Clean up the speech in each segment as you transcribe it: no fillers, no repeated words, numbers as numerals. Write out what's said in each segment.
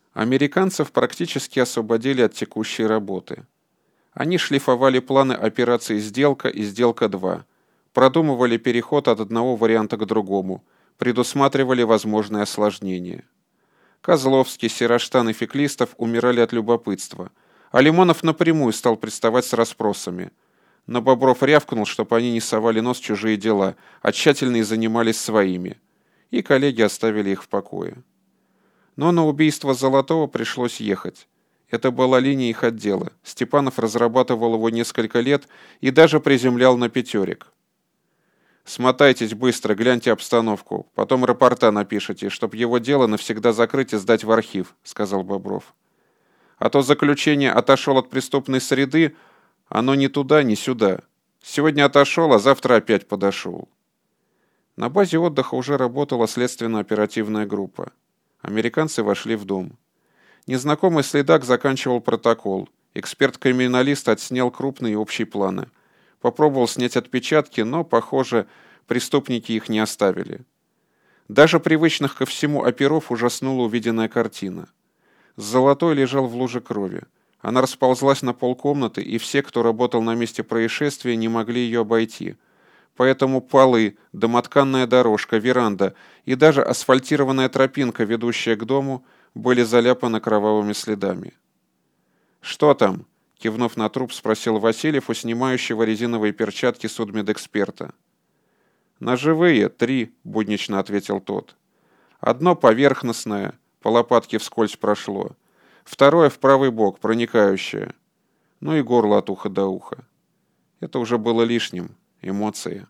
Американцев практически освободили от текущей работы. Они шлифовали планы операции «Сделка» и «Сделка-2», продумывали переход от одного варианта к другому, предусматривали возможные осложнения. Козловский, Сероштан и Феклистов умирали от любопытства, а Лимонов напрямую стал приставать с расспросами. Но Бобров рявкнул, чтобы они не совали нос в чужие дела, а тщательно занимались своими. И коллеги оставили их в покое. Но на убийство Золотого пришлось ехать. Это была линия их отдела. Степанов разрабатывал его несколько лет и даже приземлял на пятерик. «Смотайтесь быстро, гляньте обстановку, потом рапорта напишите, чтоб его дело навсегда закрыть и сдать в архив», — сказал Бобров. «А то заключение отошел от преступной среды, оно ни туда, ни сюда. Сегодня отошел, а завтра опять подошел». На базе отдыха уже работала следственно-оперативная группа. Американцы вошли в дом. Незнакомый следак заканчивал протокол. Эксперт-криминалист отснял крупные общие планы. Попробовал снять отпечатки, но, похоже, преступники их не оставили. Даже привычных ко всему оперов ужаснула увиденная картина. Золотой лежал в луже крови. Она расползлась на полкомнаты, и все, кто работал на месте происшествия, не могли ее обойти. Поэтому полы, домотканная дорожка, веранда и даже асфальтированная тропинка, ведущая к дому, были заляпаны кровавыми следами. «Что там?» — кивнув на труп, спросил Васильев у снимающего резиновые перчатки судмедэксперта. «Ножевые, 3», — буднично ответил тот. «Одно поверхностное, по лопатке вскользь прошло. Второе в правый бок, проникающее. Ну и горло от уха до уха. Это уже было лишним. Эмоции».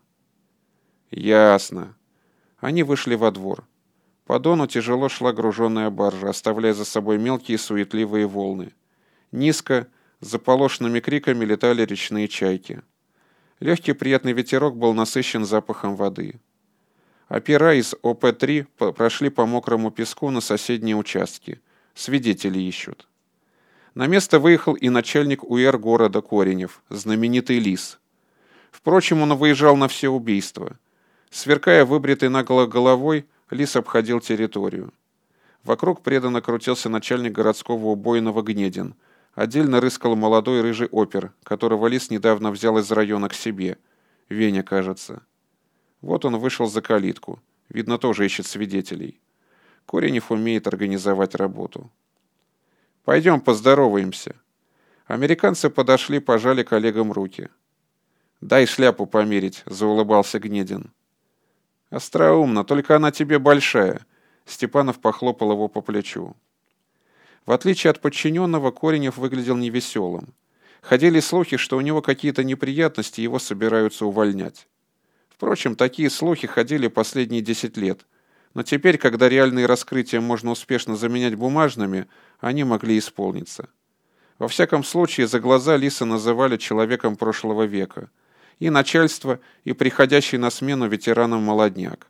«Ясно». Они вышли во двор. По Дону тяжело шла груженная баржа, оставляя за собой мелкие суетливые волны. Низко, с заполошенными криками летали речные чайки. Легкий приятный ветерок был насыщен запахом воды. Опера из ОП-3 прошли по мокрому песку на соседние участки. Свидетели ищут. На место выехал и начальник УР города Коренев, знаменитый Лис. Впрочем, он выезжал на все убийства. Сверкая выбритой наголо головой, Лис обходил территорию. Вокруг преданно крутился начальник городского убойного Гнедин. Отдельно рыскал молодой рыжий опер, которого Лис недавно взял из района к себе. Веня, кажется. Вот он вышел за калитку. Видно, тоже ищет свидетелей. Коренев умеет организовать работу. «Пойдем поздороваемся». Американцы подошли, пожали коллегам руки. «Дай шляпу померить», — заулыбался Гнедин. «Остроумно, только она тебе большая», — Степанов похлопал его по плечу. В отличие от подчиненного, Коренев выглядел невеселым. Ходили слухи, что у него какие-то неприятности, его собираются увольнять. Впрочем, такие слухи ходили последние 10 лет, но теперь, когда реальные раскрытия можно успешно заменять бумажными, они могли исполниться. Во всяком случае, за глаза Лиса называли человеком прошлого века. И начальство, и приходящий на смену ветеранам молодняк.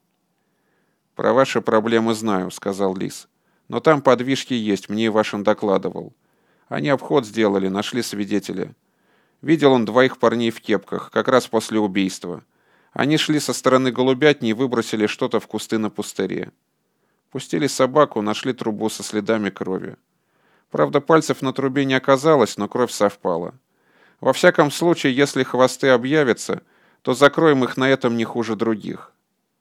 «Про ваши проблемы знаю», — сказал Лис. «Но там подвижки есть, мне и вашим докладывал. Они обход сделали, нашли свидетеля. Видел он 2 парней в кепках, как раз после убийства. Они шли со стороны голубятни и выбросили что-то в кусты на пустыре. Пустили собаку, нашли трубу со следами крови. Правда, пальцев на трубе не оказалось, но кровь совпала. Во всяком случае, если хвосты объявятся, то закроем их на этом не хуже других.